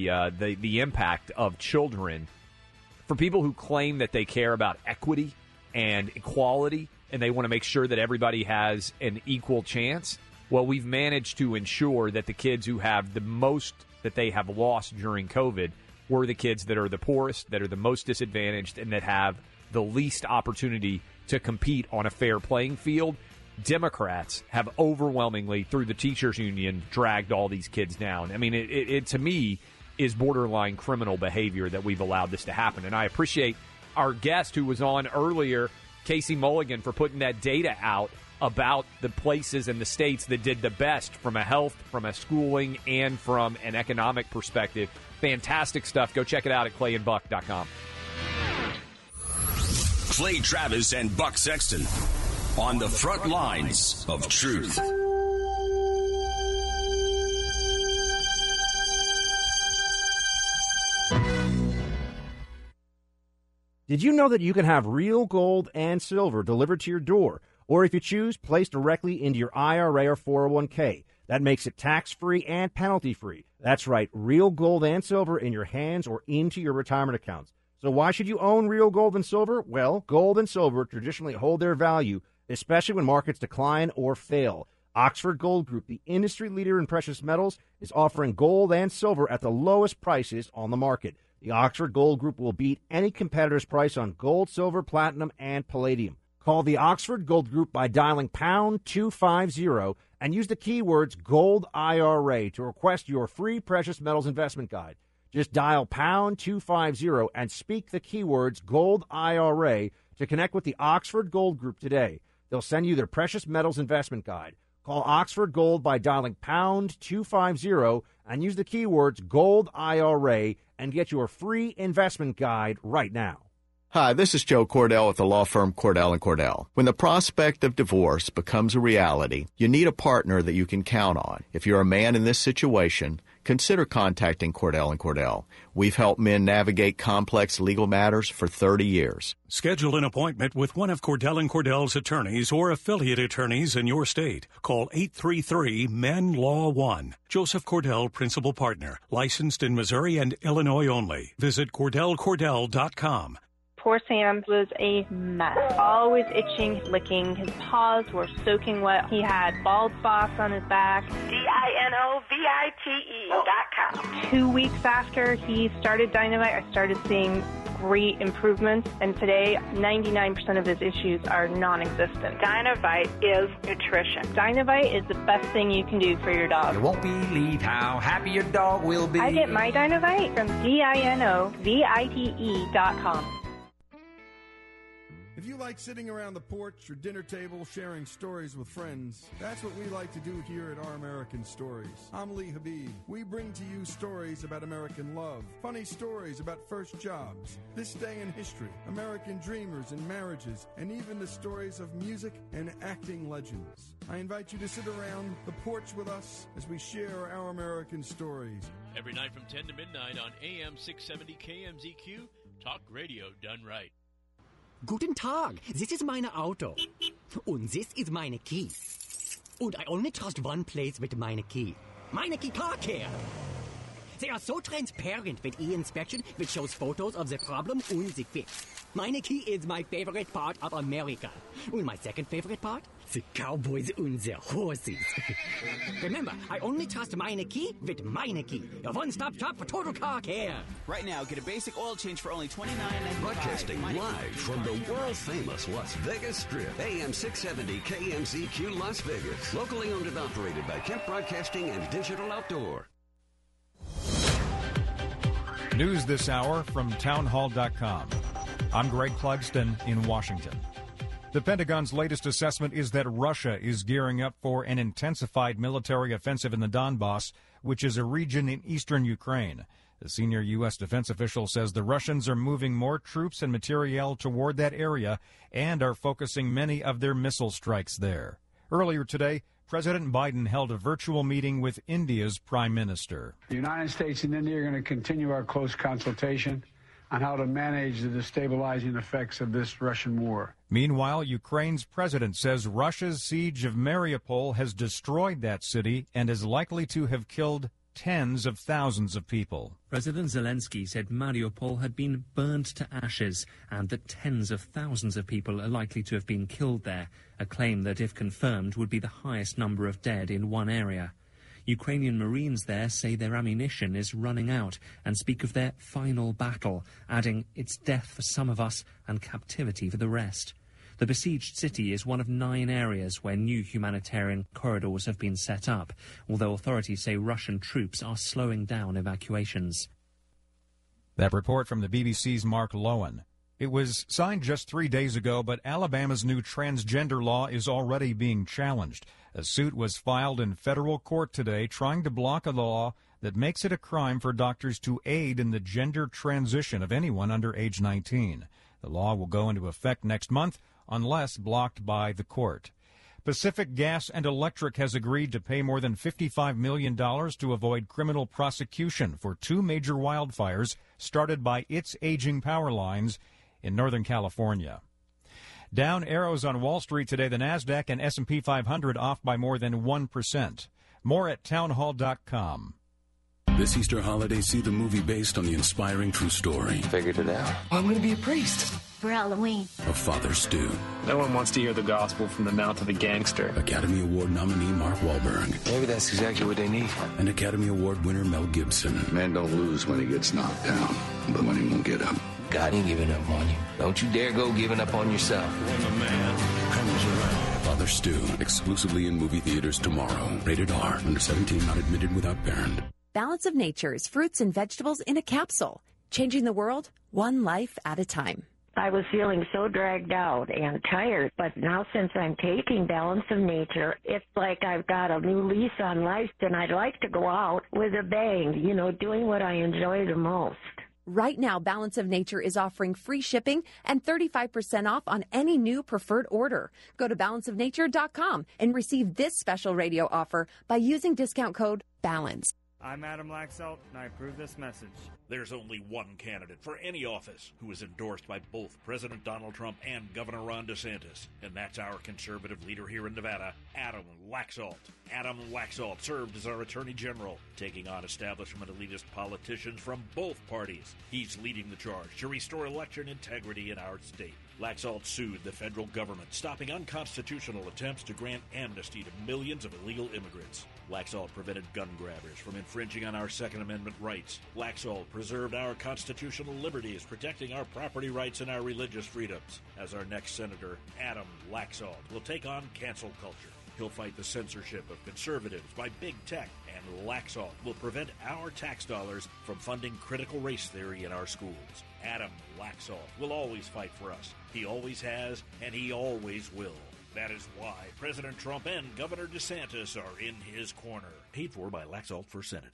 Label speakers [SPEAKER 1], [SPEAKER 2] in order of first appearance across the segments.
[SPEAKER 1] the impact of children. For people who claim that they care about equity and equality and they want to make sure that everybody has an equal chance, well, we've managed to ensure that the kids who have the most that they have lost during COVID were the kids that are the poorest, that are the most disadvantaged, and that have the least opportunity to compete on a fair playing field. Democrats have overwhelmingly, through the teachers union, dragged all these kids down. I mean, it to me is borderline criminal behavior that we've allowed this to happen. And I appreciate our guest who was on earlier, Casey Mulligan, for putting that data out about the places and the states that did the best from a health, from a schooling, and from an economic perspective. Fantastic stuff. Go check it out at clayandbuck.com.
[SPEAKER 2] Clay Travis and Buck Sexton on the front lines of truth.
[SPEAKER 3] Did you know that you can have real gold and silver delivered to your door, or if you choose, placed directly into your IRA or 401k? That makes it tax-free and penalty-free. That's right, real gold and silver in your hands or into your retirement accounts. So why should you own real gold and silver? Well, gold and silver traditionally hold their value, especially when markets decline or fail. Oxford Gold Group, the industry leader in precious metals, is offering gold and silver at the lowest prices on the market. The Oxford Gold Group will beat any competitor's price on gold, silver, platinum, and palladium. Call the Oxford Gold Group by dialing pound 250 and use the keywords Gold IRA to request your free precious metals investment guide. Just dial pound 250 and speak the keywords Gold IRA to connect with the Oxford Gold Group today. They'll send you their precious metals investment guide. Call Oxford Gold by dialing pound 250 and use the keywords Gold IRA and get your free investment guide right now.
[SPEAKER 4] Hi, this is Joe Cordell with the law firm Cordell & Cordell. When the prospect of divorce becomes a reality, you need a partner that you can count on. If you're a man in this situation, consider contacting Cordell & Cordell. We've helped men navigate complex legal matters for 30 years.
[SPEAKER 5] Schedule an appointment with one of Cordell & Cordell's attorneys or affiliate attorneys in your state. Call 833-MEN-LAW-1. Joseph Cordell, Principal Partner. Licensed in Missouri and Illinois only. Visit CordellCordell.com.
[SPEAKER 6] Poor Sam was a mess. Always itching, licking. His paws were soaking wet. He had bald spots on his back. DINOVITE.com. 2 weeks after he started Dynavite, I started seeing great improvements, and today 99% of his issues are non-existent.
[SPEAKER 7] Dynavite is nutrition.
[SPEAKER 6] Dynavite is the best thing you can do for your dog.
[SPEAKER 8] You won't believe how happy your dog will be.
[SPEAKER 6] I get my Dynavite from DINOVITE.com.
[SPEAKER 9] If you like sitting around the porch or dinner table sharing stories with friends, that's what we like to do here at Our American Stories. I'm Lee Habib. We bring to you stories about American love, funny stories about first jobs, this day in history, American dreamers and marriages, and even the stories of music and acting legends. I invite you to sit around the porch with us as we share Our American Stories.
[SPEAKER 10] Every night from 10 to midnight on AM 670 KMZQ, talk radio done right.
[SPEAKER 11] Guten Tag, this is meine Auto. Und this is meine key. And I only trust one place with meine key. Meineke Car Care. They are so transparent with e-inspection, which shows photos of the problem and the fix. Meineke is my favorite part of America. And my second favorite part? The cowboys and the horses. Remember, I only trust Meineke with Meineke, a one-stop shop for total car care.
[SPEAKER 12] Right now, get a basic oil change for only $29.95.
[SPEAKER 2] Broadcasting live from the world-famous Las Vegas Strip, AM 670 KMZQ Las Vegas. Locally owned and operated by Kemp Broadcasting and Digital Outdoor.
[SPEAKER 13] News this hour from townhall.com. I'm Greg Clugston in Washington. The Pentagon's latest assessment is that Russia is gearing up for an intensified military offensive in the Donbass, which is a region in eastern Ukraine. The senior U.S. defense official says the Russians are moving more troops and materiel toward that area and are focusing many of their missile strikes there. Earlier today, President Biden held a virtual meeting with India's Prime Minister.
[SPEAKER 14] The United States and India are going to continue our close consultation on how to manage the destabilizing effects of this Russian war.
[SPEAKER 13] Meanwhile, Ukraine's president says Russia's siege of Mariupol has destroyed that city and is likely to have killed tens of thousands of people.
[SPEAKER 15] President Zelensky said Mariupol had been burned to ashes and that tens of thousands of people are likely to have been killed there, a claim that, if confirmed, would be the highest number of dead in one area. Ukrainian Marines there say their ammunition is running out and speak of their final battle, adding, "It's death for some of us and captivity for the rest." The besieged city is one of 9 areas where new humanitarian corridors have been set up, although authorities say Russian troops are slowing down evacuations.
[SPEAKER 13] That report from the BBC's Mark Lowen. It was signed just 3 days ago, but Alabama's new transgender law is already being challenged. A suit was filed in federal court today trying to block a law that makes it a crime for doctors to aid in the gender transition of anyone under age 19. The law will go into effect next month unless blocked by the court. Pacific Gas and Electric has agreed to pay more than $55 million to avoid criminal prosecution for 2 major wildfires started by its aging power lines in Northern California. Down arrows on Wall Street today. The Nasdaq and S&P 500 off by more than 1%. More at townhall.com.
[SPEAKER 16] This Easter holiday, see the movie based on the inspiring true story.
[SPEAKER 17] Figured it out. I'm going to be a priest.
[SPEAKER 18] For Halloween.
[SPEAKER 16] Of Father Stu.
[SPEAKER 17] No one wants to hear the gospel from the mouth of a gangster.
[SPEAKER 16] Academy Award nominee Mark Wahlberg.
[SPEAKER 17] Maybe that's exactly what they need.
[SPEAKER 16] And Academy Award winner Mel Gibson.
[SPEAKER 19] Man don't lose when he gets knocked down, but when he won't get up.
[SPEAKER 17] God ain't giving up on you. Don't you dare go giving up on yourself.
[SPEAKER 16] When the man comes around. Father Stu, exclusively in movie theaters tomorrow. Rated R, under 17, not admitted without parent.
[SPEAKER 20] Balance of Nature's fruits and vegetables in a capsule. Changing the world, one life at a time.
[SPEAKER 21] I was feeling so dragged out and tired, but now since I'm taking Balance of Nature, it's like I've got a new lease on life, and I'd like to go out with a bang, doing what I enjoy the most.
[SPEAKER 20] Right now, Balance of Nature is offering free shipping and 35% off on any new preferred order. Go to balanceofnature.com and receive this special radio offer by using discount code BALANCE.
[SPEAKER 22] I'm Adam Laxalt, and I approve this message.
[SPEAKER 23] There's only one candidate for any office who is endorsed by both President Donald Trump and Governor Ron DeSantis, and that's our conservative leader here in Nevada, Adam Laxalt. Adam Laxalt served as our Attorney General, taking on establishment elitist politicians from both parties. He's leading the charge to restore election integrity in our state. Laxalt sued the federal government, stopping unconstitutional attempts to grant amnesty to millions of illegal immigrants. Laxalt prevented gun grabbers from infringing on our Second Amendment rights. Laxalt preserved our constitutional liberties, protecting our property rights and our religious freedoms. As our next senator, Adam Laxalt will take on cancel culture. He'll fight the censorship of conservatives by big tech, and Laxalt will prevent our tax dollars from funding critical race theory in our schools. Adam Laxalt will always fight for us. He always has, and he always will. That is why President Trump and Governor DeSantis are in his corner. Paid for by Laxalt for Senate.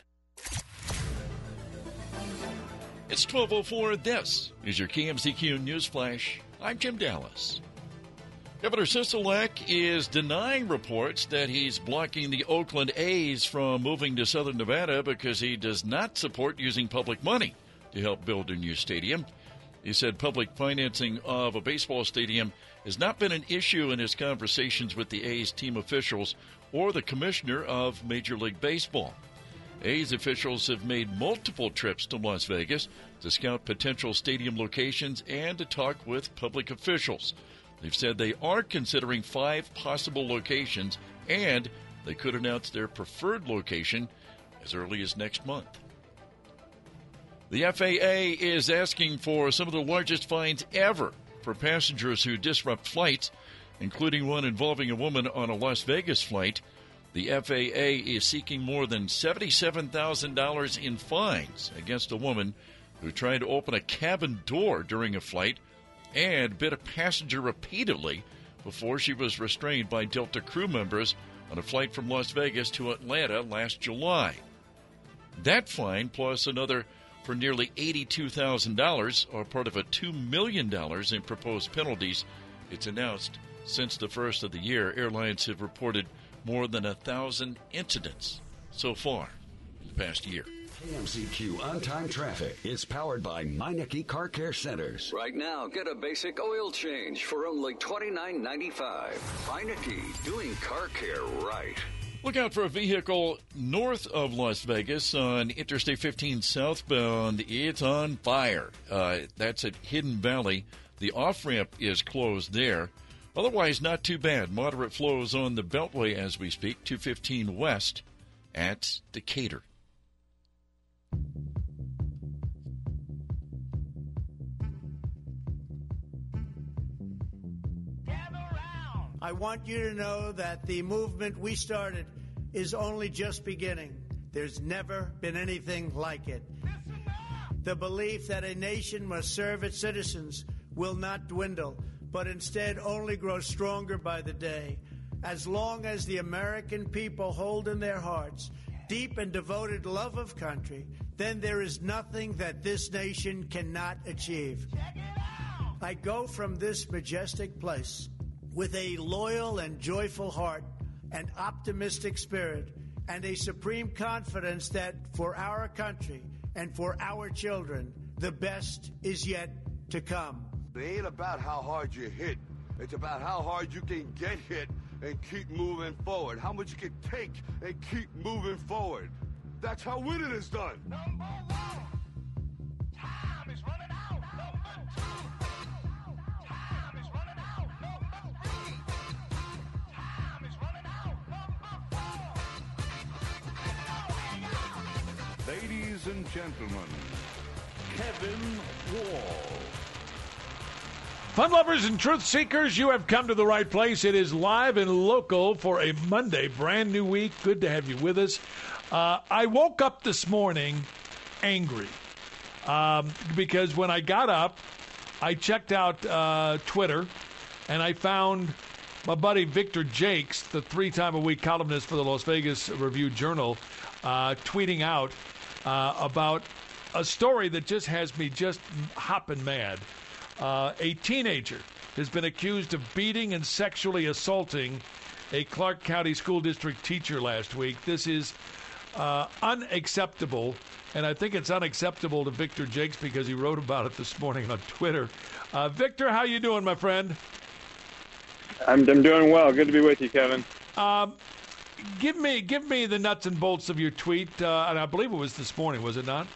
[SPEAKER 24] It's 12:04. This is your KMZQ News Flash. I'm Jim Dallas. Governor Sisolak is denying reports that he's blocking the Oakland A's from moving to Southern Nevada because he does not support using public money to help build a new stadium. He said public financing of a baseball stadium has not been an issue in his conversations with the A's team officials or the commissioner of Major League Baseball. A's officials have made multiple trips to Las Vegas to scout potential stadium locations and to talk with public officials. They've said they are considering 5 possible locations, and they could announce their preferred location as early as next month. The FAA is asking for some of the largest fines ever for passengers who disrupt flights, including one involving a woman on a Las Vegas flight. The FAA is seeking more than $77,000 in fines against a woman who tried to open a cabin door during a flight and bit a passenger repeatedly before she was restrained by Delta crew members on a flight from Las Vegas to Atlanta last July. That fine, plus another for nearly $82,000, are part of a $2 million in proposed penalties. It's announced since the first of the year, airlines have reported more than 1,000 incidents so far in the past year.
[SPEAKER 2] KMZQ On-Time Traffic is powered by Meineke Car Care Centers.
[SPEAKER 25] Right now, get a basic oil change for only $29.95. Meineke, doing car care right.
[SPEAKER 24] Look out for a vehicle north of Las Vegas on Interstate 15 southbound. It's on fire. That's at Hidden Valley. The off-ramp is closed there. Otherwise, not too bad. Moderate flows on the Beltway as we speak, 215 west at Decatur.
[SPEAKER 1] I want you to know that the movement we started is only just beginning. There's never been anything like it. The belief that a nation must serve its citizens will not dwindle, but instead only grow stronger by the day. As long as the American people hold in their hearts deep and devoted love of country, then there is nothing that this nation cannot achieve. I go from this majestic place with a loyal and joyful heart, an optimistic spirit, and a supreme confidence that for our country and for our children, the best is yet to come.
[SPEAKER 3] It ain't about how hard you hit. It's about how hard you can get hit and keep moving forward. How much you can take and keep moving forward. That's how winning is done. Number one. Time is running out. Number two. Time is running out. Number three. Time is running out. Number four.
[SPEAKER 9] Ladies and gentlemen, Kevin Wall.
[SPEAKER 4] Fun lovers and truth seekers, you have come to the right place. It is live and local for a Monday, brand new week. Good to have you with us. I woke up this morning angry because when I got up, I checked out Twitter, and I found my buddy Victor Jakes, the 3-time-a-week columnist for the Las Vegas Review-Journal, tweeting out about a story that just has me just hopping mad. A teenager has been accused of beating and sexually assaulting a Clark County School District teacher last week. This is unacceptable, and I think it's unacceptable to Victor Jakes because he wrote about it this morning on Twitter. Victor, how you doing, my friend?
[SPEAKER 5] I'm doing well. Good to be with you, Kevin.
[SPEAKER 4] Give me the nuts and bolts of your tweet, and I believe it was this morning, was it not?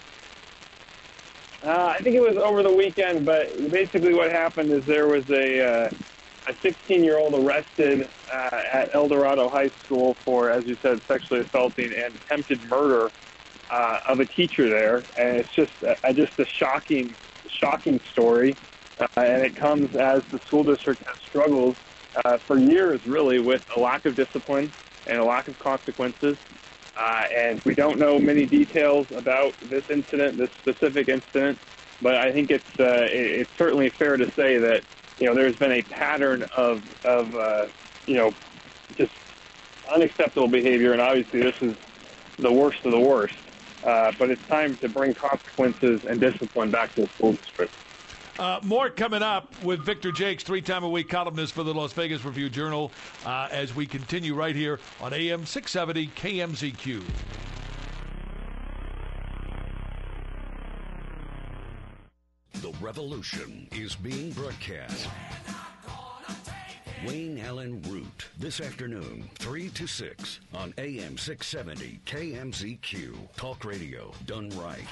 [SPEAKER 5] I think it was over the weekend, but basically what happened is there was a 16-year-old arrested at El Dorado High School for, as you said, sexually assaulting and attempted murder of a teacher there. And it's just a shocking story. And it comes as the school district has struggled for years, really, with a lack of discipline and a lack of consequences. And we don't know many details about this incident, this specific incident, but I think it's certainly fair to say that, there's been a pattern of just unacceptable behavior, and obviously this is the worst of the worst. But it's time to bring consequences and discipline back to the school district.
[SPEAKER 4] More coming up with Victor Jakes, 3-time-a-week columnist for the Las Vegas Review-Journal, as we continue right here on AM 670 KMZQ.
[SPEAKER 2] The revolution is being broadcast. Wayne Allen Root, this afternoon, 3 to 6 on AM 670 KMZQ. Talk radio done right.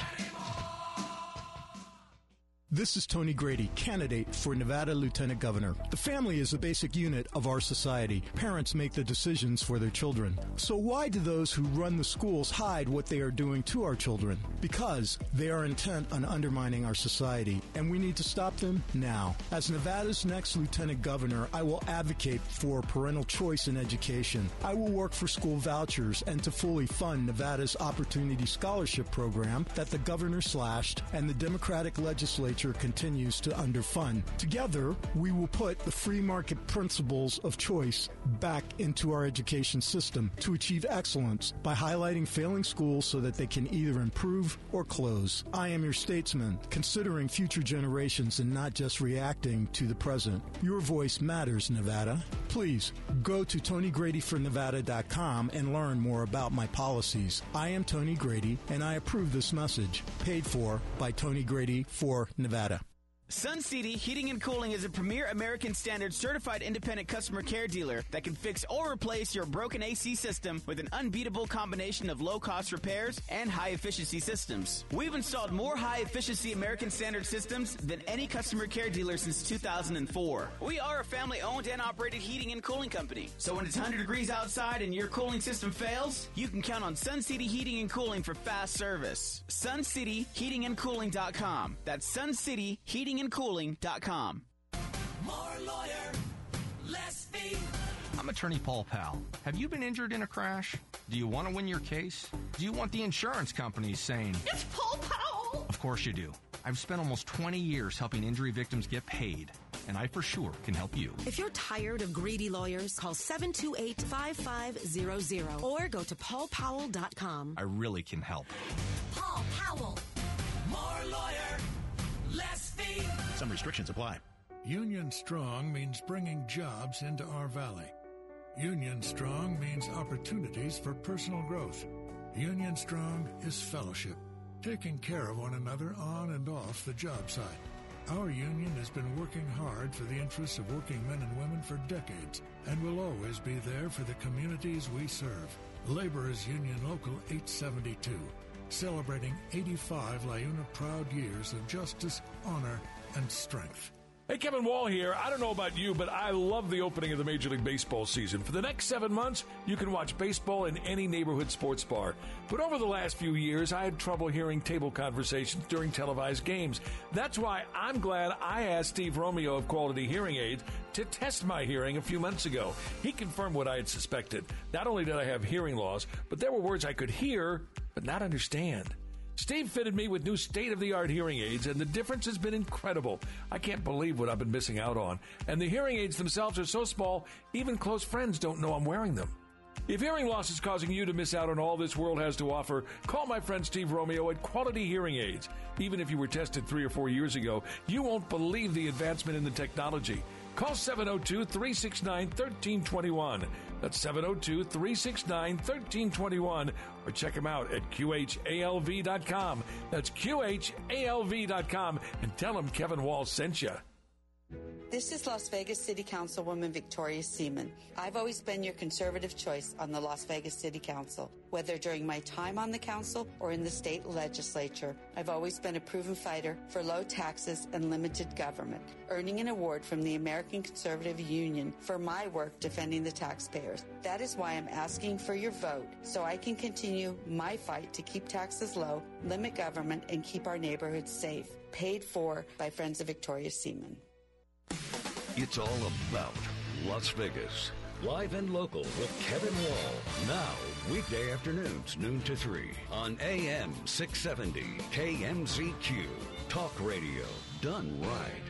[SPEAKER 18] This is Tony Grady, candidate for Nevada Lieutenant Governor. The family is the basic unit of our society. Parents make the decisions for their children. So why do those who run the schools hide what they are doing to our children? Because they are intent on undermining our society, and we need to stop them now. As Nevada's next Lieutenant Governor, I will advocate for parental choice in education. I will work for school vouchers and to fully fund Nevada's Opportunity Scholarship Program that the governor slashed and the Democratic legislature continues to underfund. Together, we will put the free market principles of choice back into our education system to achieve excellence by highlighting failing schools so that they can either improve or close. I am your statesman, considering future generations and not just reacting to the present. Your voice matters, Nevada. Please go to TonyGradyForNevada.com and learn more about my policies. I am Tony Grady, and I approve this message. Paid for by Tony Grady for Nevada.
[SPEAKER 12] Sun City Heating and Cooling is a premier American Standard certified independent customer care dealer that can fix or replace your broken AC system with an unbeatable combination of low-cost repairs and high-efficiency systems. We've installed more high-efficiency American Standard systems than any customer care dealer since 2004. We are a family-owned and operated heating and cooling company. So when it's 100 degrees outside and your cooling system fails, you can count on Sun City Heating and Cooling for fast service. SunCityHeatingandCooling.com. That's SunCityHeatingandCooling.com.
[SPEAKER 6] More lawyer, less fee.
[SPEAKER 7] I'm attorney Paul Powell. Have you been injured in a crash? Do you want to win your case? Do you want the insurance companies saying,
[SPEAKER 6] It's Paul Powell?
[SPEAKER 7] Of course you do. I've spent almost 20 years helping injury victims get paid, and I for sure can help you.
[SPEAKER 8] If you're tired of greedy lawyers, call 728-5500 or go to paulpowell.com.
[SPEAKER 7] I really can help.
[SPEAKER 6] Paul Powell. More lawyer, less fee.
[SPEAKER 10] Some restrictions apply.
[SPEAKER 11] Union Strong means bringing jobs into our valley. Union Strong means opportunities for personal growth. Union Strong is fellowship, taking care of one another on and off the job site. Our union has been working hard for the interests of working men and women for decades and will always be there for the communities we serve. Laborers Union Local 872, celebrating 85 LiUNA proud years of justice, honor, and strength.
[SPEAKER 4] Hey, Kevin Wall here. I don't know about you, but I love the opening of the Major League Baseball season. For the next 7 months, you can watch baseball in any neighborhood sports bar. But over the last few years, I had trouble hearing table conversations during televised games. That's why I'm glad I asked Steve Romeo of Quality Hearing Aids to test my hearing a few months ago. He confirmed what I had suspected. Not only did I have hearing loss, but there were words I could hear but not understand. Steve fitted me with new state-of-the-art hearing aids, and the difference has been incredible. I can't believe what I've been missing out on. And the hearing aids themselves are so small, even close friends don't know I'm wearing them. If hearing loss is causing you to miss out on all this world has to offer, call my friend Steve Romeo at Quality Hearing Aids. Even if you were tested 3 or 4 years ago, you won't believe the advancement in the technology. Call 702-369-1321. That's 702-369-1321. Or check them out at QHALV.com. That's QHALV.com. And tell them Kevin Wall sent you.
[SPEAKER 26] This is Las Vegas City Councilwoman Victoria Seaman. I've always been your conservative choice on the Las Vegas City Council. Whether during my time on the council or in the state legislature, I've always been a proven fighter for low taxes and limited government, earning an award from the American Conservative Union for my work defending the taxpayers. That is why I'm asking for your vote so I can continue my fight to keep taxes low, limit government, and keep our neighborhoods safe. Paid for by Friends of Victoria Seaman.
[SPEAKER 2] It's all about Las Vegas. Live and local with Kevin Wall. Now, weekday afternoons, noon to 3 on AM 670 KMZQ. Talk radio done right.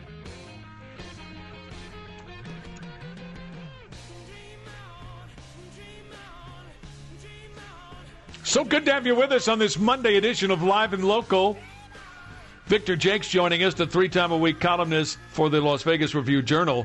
[SPEAKER 4] So good to have you with us on this Monday edition of Live and Local. Victor Jakes joining us, the 3-time-a-week columnist for the Las Vegas Review-Journal.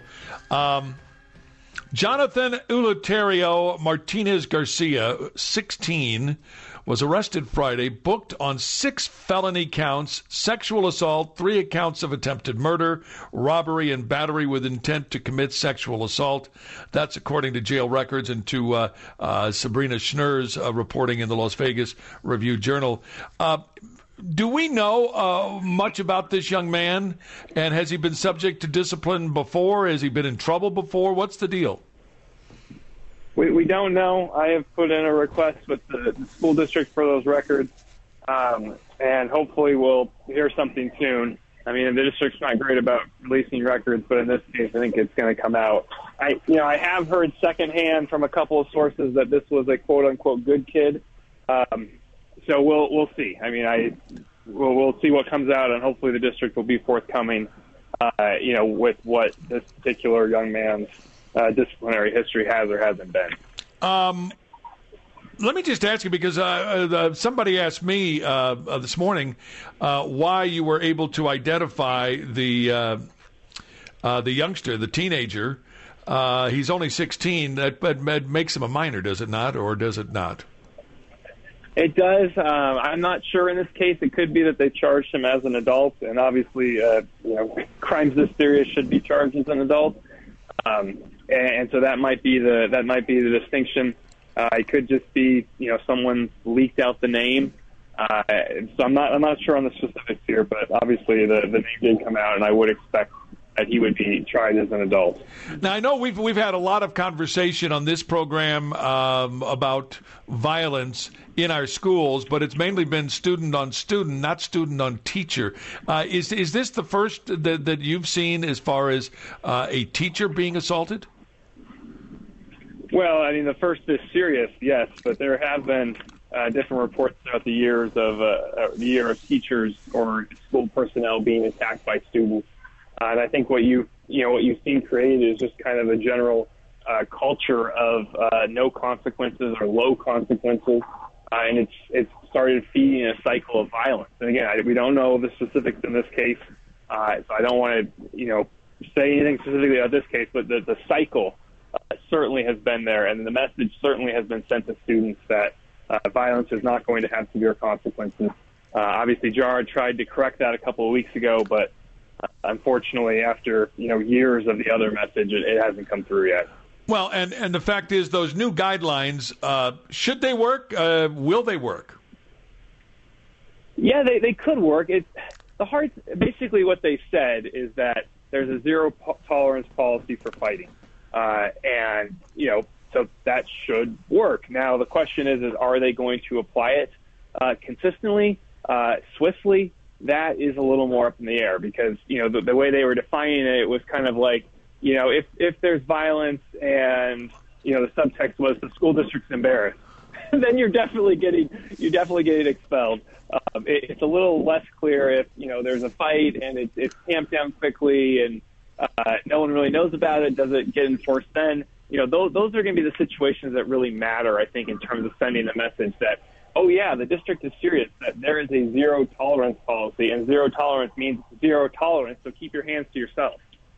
[SPEAKER 4] Jonathan Eleuterio Martinez Garcia, 16, was arrested Friday, booked on 6 felony counts, sexual assault, 3 accounts of attempted murder, robbery, and battery with intent to commit sexual assault. That's according to jail records and to Sabrina Schnur's reporting in the Las Vegas Review-Journal. Do we know much about this young man? And has he been subject to discipline before? Has he been in trouble before? What's the deal?
[SPEAKER 5] We don't know. I have put in a request with the school district for those records, and hopefully we'll hear something soon. I mean, the district's not great about releasing records, but in this case, I think it's going to come out. I have heard secondhand from a couple of sources that this was a quote-unquote good kid. So we'll see. I mean, we'll see what comes out, and hopefully the district will be forthcoming, with what this particular young man's disciplinary history has or hasn't been.
[SPEAKER 4] Let me just ask you, because somebody asked me this morning why you were able to identify the youngster, the teenager. He's only 16. That makes him a minor, does it not, or does it not?
[SPEAKER 5] It does. I'm not sure in this case. It could be that they charged him as an adult, and obviously, crimes this serious should be charged as an adult. And so that might be the distinction. It could just be, someone leaked out the name. So I'm not sure on the specifics here, but obviously the name did come out, and I would expect that he would be tried as an adult.
[SPEAKER 4] Now, I know we've had a lot of conversation on this program about violence in our schools, but it's mainly been student on student, not student on teacher. Is this the first that you've seen as far as a teacher being assaulted?
[SPEAKER 5] Well, I mean, the first is serious, yes, but there have been different reports throughout the years of the year of teachers or school personnel being attacked by students. And I think what you've seen created is just kind of a general culture of no consequences or low consequences, and it's started feeding a cycle of violence. And again, we don't know the specifics in this case, so I don't want to say anything specifically about this case, but the cycle certainly has been there, and the message certainly has been sent to students that violence is not going to have severe consequences. Obviously, Jara tried to correct that a couple of weeks ago, but unfortunately, after years of the other message, it hasn't come through yet.
[SPEAKER 4] Well, and the fact is, those new guidelines, should they work? Will they work?
[SPEAKER 5] Yeah, they could work. Basically what they said is that there's a zero tolerance policy for fighting, and so that should work. Now the question is are they going to apply it consistently, swiftly? That is a little more up in the air because, the way they were defining it was kind of like, if there's violence and, the subtext was the school district's embarrassed, then you're definitely getting expelled. It's a little less clear if, there's a fight and it's tamped down quickly and no one really knows about it. Does it get enforced then? Those are going to be the situations that really matter, I think, in terms of sending the message that, oh, yeah, the district is serious, that there is a zero tolerance policy, and zero tolerance means zero tolerance, so keep your hands to yourself.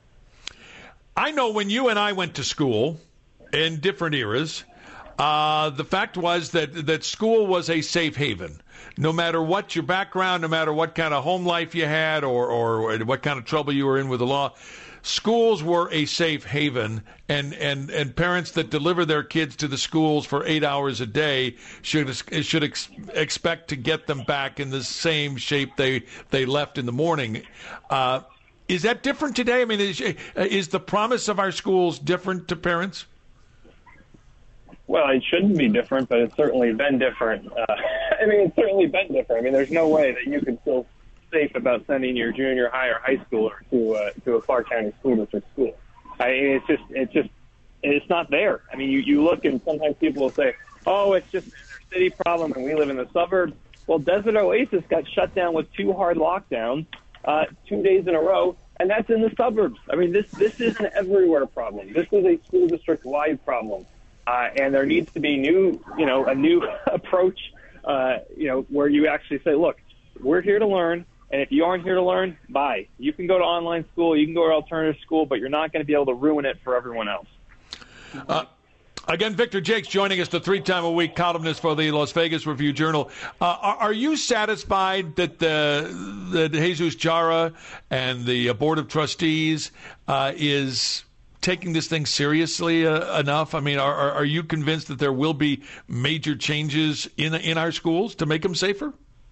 [SPEAKER 4] I know when you and I went to school in different eras, the fact was that school was a safe haven. No matter what your background, no matter what kind of home life you had or what kind of trouble you were in with the law, schools were a safe haven, and parents that deliver their kids to the schools for 8 hours a day should expect to get them back in the same shape they left in the morning. Is that different today? I mean, is the promise of our schools different to parents?
[SPEAKER 5] Well, it shouldn't be different, but it's certainly been different. There's no way that you can feel safe about sending your junior high or high schooler to a Clark County school district school. I mean, it's not there. I mean, you look and sometimes people will say, oh, it's just a city problem and we live in the suburbs. Well, Desert Oasis got shut down with 2 hard lockdowns 2 days in a row, and that's in the suburbs. I mean, this is an everywhere problem. This is a school district-wide problem, and there needs to be a new approach, where you actually say, look, we're here to learn. And if you aren't here to learn, bye. You can go to online school, you can go to alternative school, but you're not going to be able to ruin it for everyone else.
[SPEAKER 4] Again, Victor Jakes joining us, the 3-time-a-week columnist for the Las Vegas Review-Journal. Are you satisfied that Jesus Jara and the Board of Trustees is taking this thing seriously enough? I mean, are you convinced that there will be major changes in our schools to make them safer?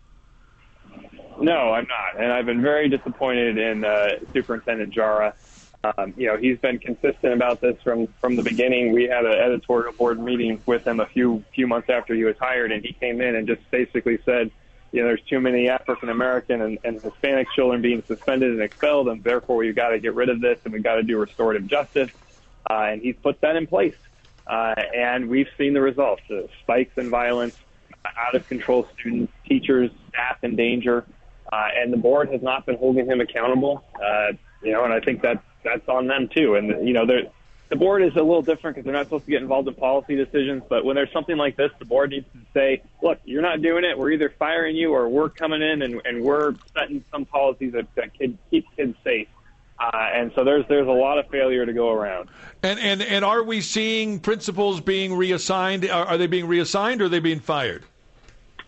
[SPEAKER 5] No, I'm not, and I've been very disappointed in Superintendent Jara. He's been consistent about this from the beginning. We had an editorial board meeting with him a few months after he was hired, and he came in and just basically said, there's too many African American and Hispanic children being suspended and expelled, and therefore we've got to get rid of this and we've got to do restorative justice. And he's put that in place, and we've seen the results: spikes in violence, out of control students, teachers, staff in danger. And the board has not been holding him accountable, and I think that's on them too. And the board is a little different because they're not supposed to get involved in policy decisions. But when there's something like this, the board needs to say, "Look, you're not doing it. We're either firing you or we're coming in and we're setting some policies that keep kids safe." And so there's a lot of failure to go around.
[SPEAKER 4] And are we seeing principals being reassigned? Are they being reassigned or are they being fired?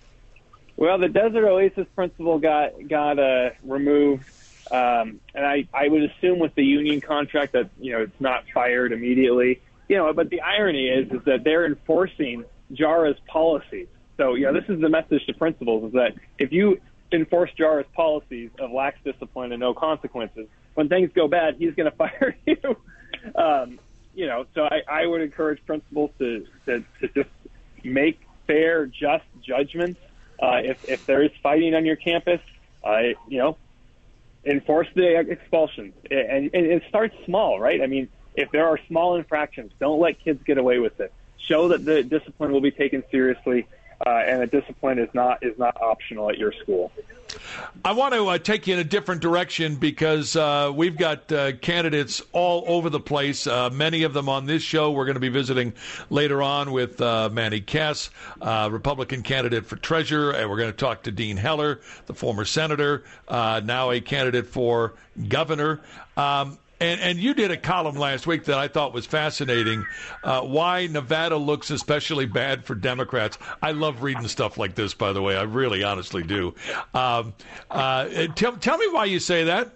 [SPEAKER 5] Well, the Desert Oasis principal got removed, and I would assume with the union contract that it's not fired immediately. But the irony is that they're enforcing JARA's policies. So this is the message to principals: is that if you enforce JARA's policies of lax discipline and no consequences, when things go bad, he's going to fire you. So I would encourage principals to just make fair, just judgments. If there is fighting on your campus, enforce the expulsions. And it starts small, right? I mean, if there are small infractions, don't let kids get away with it. Show that the discipline will be taken seriously, and the discipline is not optional at your school.
[SPEAKER 4] I want to take you in a different direction because we've got candidates all over the place, many of them on this show. We're going to be visiting later on with Manny Kess, Republican candidate for treasurer, and we're going to talk to Dean Heller, the former senator, now a candidate for governor. And you did a column last week that I thought was fascinating, why Nevada looks especially bad for Democrats. I love reading stuff like this, by the way. I really honestly do. Tell me why you say that.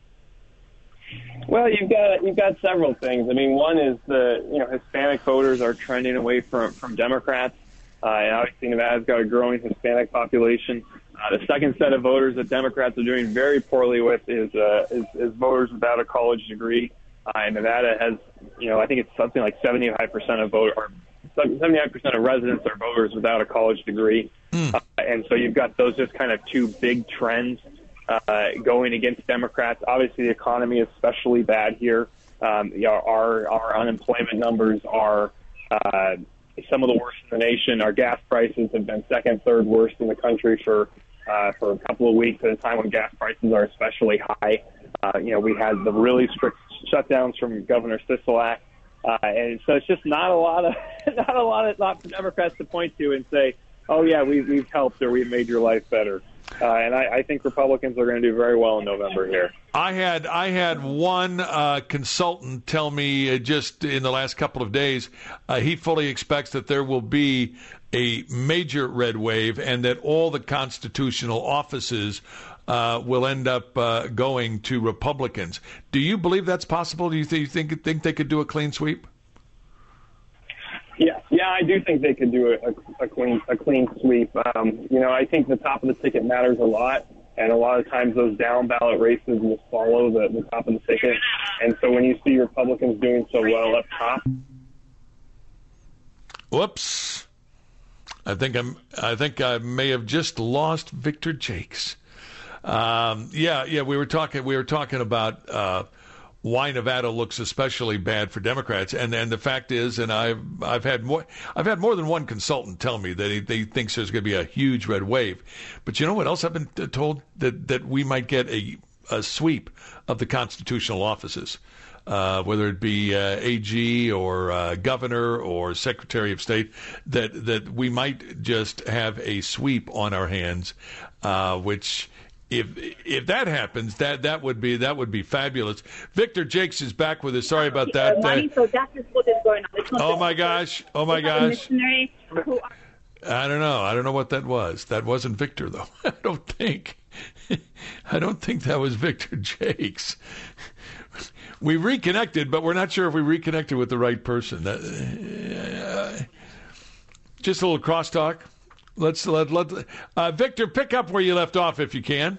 [SPEAKER 5] Well, you've got several things. I mean, one is Hispanic voters are trending away from Democrats. And obviously Nevada's got a growing Hispanic population. The second set of voters that Democrats are doing very poorly with is voters without a college degree. And Nevada has, I think it's something like 75% of 79% of residents are voters without a college degree. And so you've got those just kind of two big trends going against Democrats. Obviously, the economy is especially bad here. Our unemployment numbers are some of the worst in the nation. Our gas prices have been second, third worst in the country for a couple of weeks at a time when gas prices are especially high. We had the really strict shutdowns from Governor Sisolak, and so it's just not a lot for Democrats to point to and say, "Oh yeah, we've helped or we've made your life better." And I think Republicans are going to do very well in November here.
[SPEAKER 4] I had one consultant tell me just in the last couple of days he fully expects that there will be a major red wave and that all the constitutional offices will end up going to Republicans. Do you believe that's possible? Do you think they could do a clean sweep?
[SPEAKER 5] Yeah, I do think they could do a clean sweep. I think the top of the ticket matters a lot, and a lot of times those down ballot races will follow the top of the ticket. And so when you see Republicans doing so well up top,
[SPEAKER 4] whoops! I think I may have just lost Victor Jakes. We were talking about why Nevada looks especially bad for Democrats, and the fact is, and I've had more than one consultant tell me that he thinks there's going to be a huge red wave. But you know what else I've been told? That we might get a sweep of the constitutional offices, whether it be AG or governor or secretary of state, that we might just have a sweep on our hands, which. If that happens, that would be fabulous. Victor Jakes is back with us. Sorry about that.
[SPEAKER 10] So that is what is going on.
[SPEAKER 4] Oh my gosh! I don't know. I don't know what that was. That wasn't Victor, though. I don't think that was Victor Jakes. We reconnected, but we're not sure if we reconnected with the right person. Just a little crosstalk. Let's Victor, pick up where you left off if you can.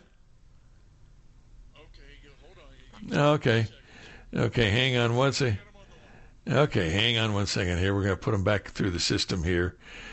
[SPEAKER 4] Okay, hang on one second. Okay, hang on one second here. We're going to put him back through the system here.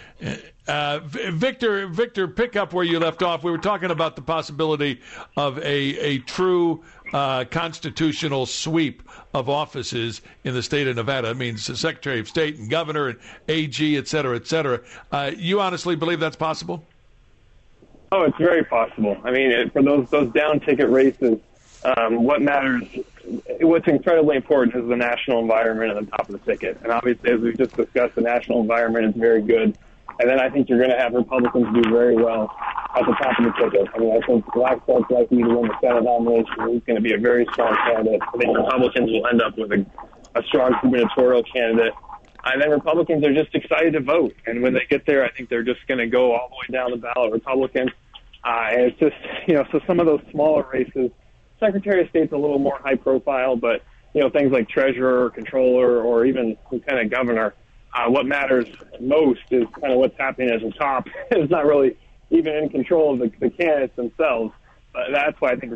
[SPEAKER 4] Victor, pick up where you left off. We were talking about the possibility of a true constitutional sweep of offices in the state of Nevada. It means the Secretary of State and Governor and AG, et cetera, et cetera. You honestly believe that's possible?
[SPEAKER 5] Oh, it's very possible. I mean, for those down ticket races, what matters, what's incredibly important is the national environment at the top of the ticket. And obviously, as we've just discussed, the national environment is very good. And then I think you're going to have Republicans do very well at the top of the ticket. I mean, I think Laxalt's likely to win the Senate nomination. He's going to be a very strong candidate. I think Republicans will end up with a strong gubernatorial candidate. And then Republicans are just excited to vote. And when they get there, I think they're just going to go all the way down the ballot Republican. And it's just, so some of those smaller races, Secretary of State's a little more high profile, but, things like treasurer, controller, or even lieutenant governor, what matters most is kind of what's happening at the top. It's not really even in control of the candidates themselves. But that's why I think